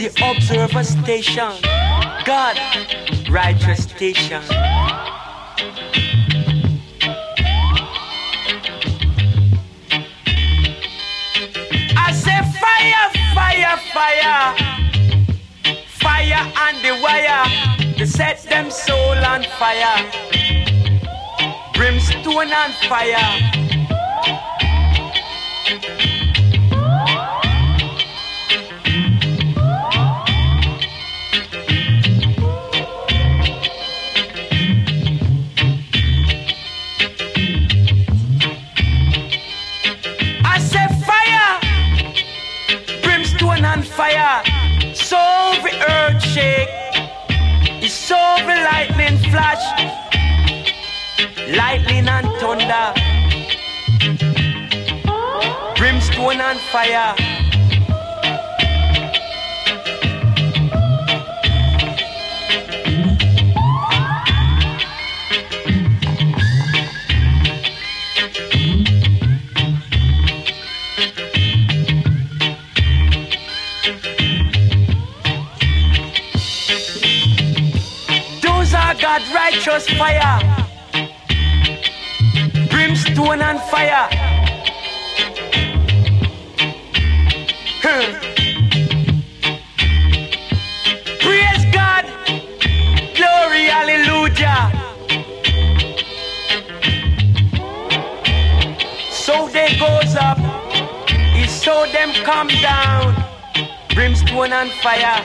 the observer station, God, righteous station. I say fire, fire, fire, fire on the wire, to set them soul on fire, brimstone on fire. Fire, so the earth shake, it's so the lightning flash, lightning and thunder, brimstone and fire. God, righteous fire, brimstone and fire. Praise God, glory, hallelujah. So they goes up, he saw them come down, brimstone and fire.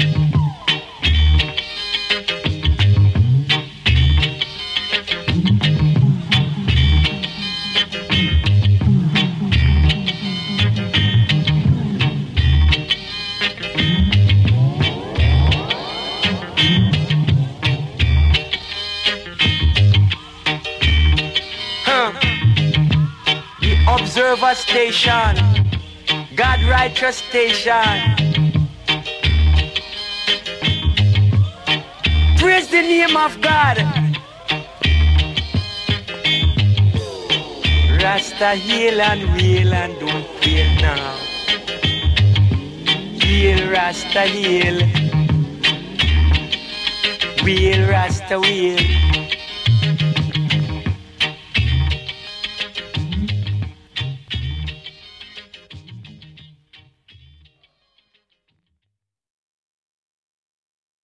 Observer station, God righteous station. Praise the name of God. Rasta heal and wail and don't fear now. Heal Rasta heal. Wail Rasta wail.